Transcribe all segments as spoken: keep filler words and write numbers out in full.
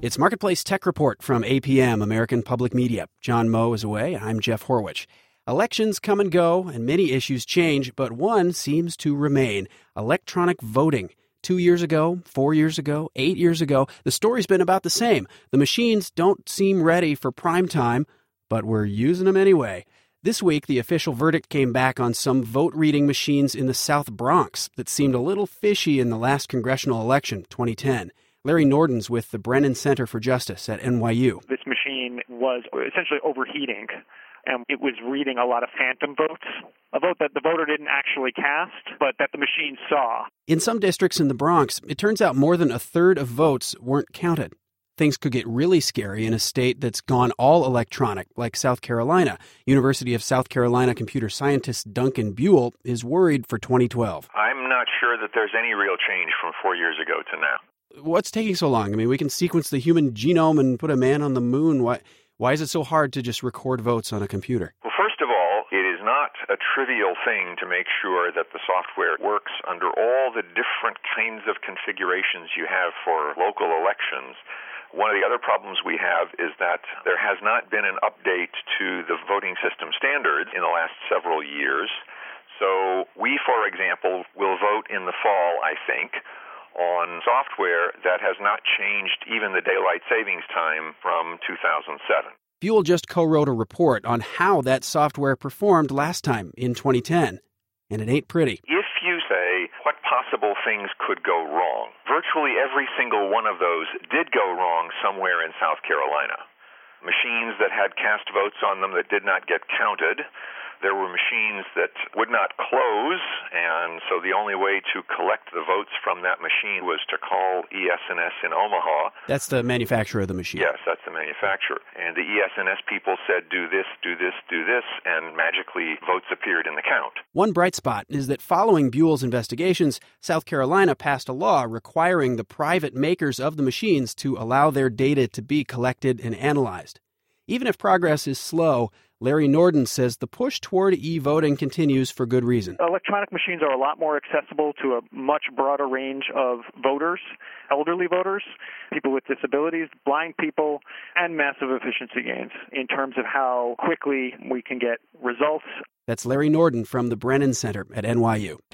It's Marketplace Tech Report from A P M, American Public Media. John Moe is away. I'm Jeff Horwich. Elections come and go, and many issues change, but one seems to remain: electronic voting. Two years ago, four years ago, eight years ago, the story's been about the same. The machines don't seem ready for prime time, but we're using them anyway. This week, the official verdict came back on some vote-reading machines in the South Bronx that seemed a little fishy in the last congressional election, twenty ten. Larry Norden's with the Brennan Center for Justice at N Y U. This machine was essentially overheating, and it was reading a lot of phantom votes, a vote that the voter didn't actually cast, but that the machine saw. In some districts in the Bronx, it turns out more than a third of votes weren't counted. Things could get really scary in a state that's gone all electronic, like South Carolina. University of South Carolina computer scientist Duncan Buell is worried for twenty twelve. I'm not sure that there's any real change from four years ago to now. What's taking so long? I mean, we can sequence the human genome and put a man on the moon. Why, why is it so hard to just record votes on a computer? Well, first of all, it is not a trivial thing to make sure that the software works under all the different kinds of configurations you have for local elections. One of the other problems we have is that there has not been an update to the voting system standards in the last several years. So we, for example, will vote in the fall, I think, on software that has not changed even the daylight savings time from two thousand seven. Buell just co-wrote a report on how that software performed last time in twenty ten, and it ain't pretty. If you say what possible things could go wrong, virtually every single one of those did go wrong somewhere in South Carolina. Machines that had cast votes on them that did not get counted. There were machines that would not close, and so the only way to collect the votes from that machine was to call E S N S in Omaha. That's the manufacturer of the machine. Yes, that's the manufacturer. And the E S N S people said, do this, do this, do this, and magically votes appeared in the count. One bright spot is that following Buell's investigations, South Carolina passed a law requiring the private makers of the machines to allow their data to be collected and analyzed. Even if progress is slow, Larry Norden says the push toward e-voting continues for good reason. Electronic machines are a lot more accessible to a much broader range of voters, elderly voters, people with disabilities, blind people, and massive efficiency gains in terms of how quickly we can get results. That's Larry Norden from the Brennan Center at N Y U.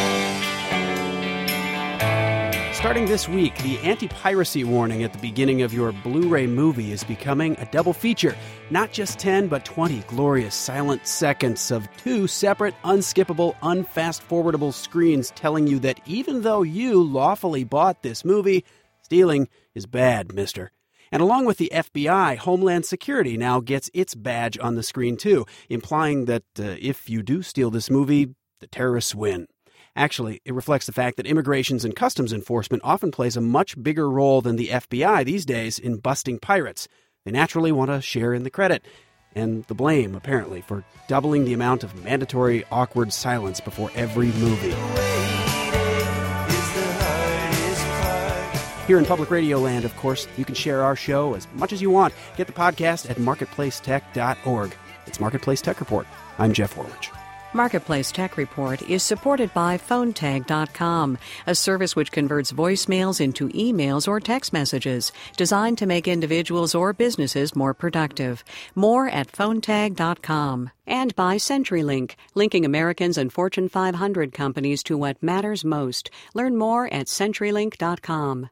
Starting this week, the anti-piracy warning at the beginning of your Blu-ray movie is becoming a double feature. Not just ten, but twenty glorious silent seconds of two separate, unskippable, unfast-forwardable screens telling you that even though you lawfully bought this movie, stealing is bad, mister. And along with the F B I, Homeland Security now gets its badge on the screen too, implying that uh, if you do steal this movie, the terrorists win. Actually, it reflects the fact that Immigrations and Customs Enforcement often plays a much bigger role than the F B I these days in busting pirates. They naturally want to share in the credit and the blame, apparently, for doubling the amount of mandatory awkward silence before every movie. Here in Public Radio Land, of course, you can share our show as much as you want. Get the podcast at marketplace tech dot org. It's Marketplace Tech Report. I'm Jeff Horwich. Marketplace Tech Report is supported by phone tag dot com, a service which converts voicemails into emails or text messages, designed to make individuals or businesses more productive. More at phone tag dot com. And by CenturyLink, linking Americans and Fortune five hundred companies to what matters most. Learn more at century link dot com.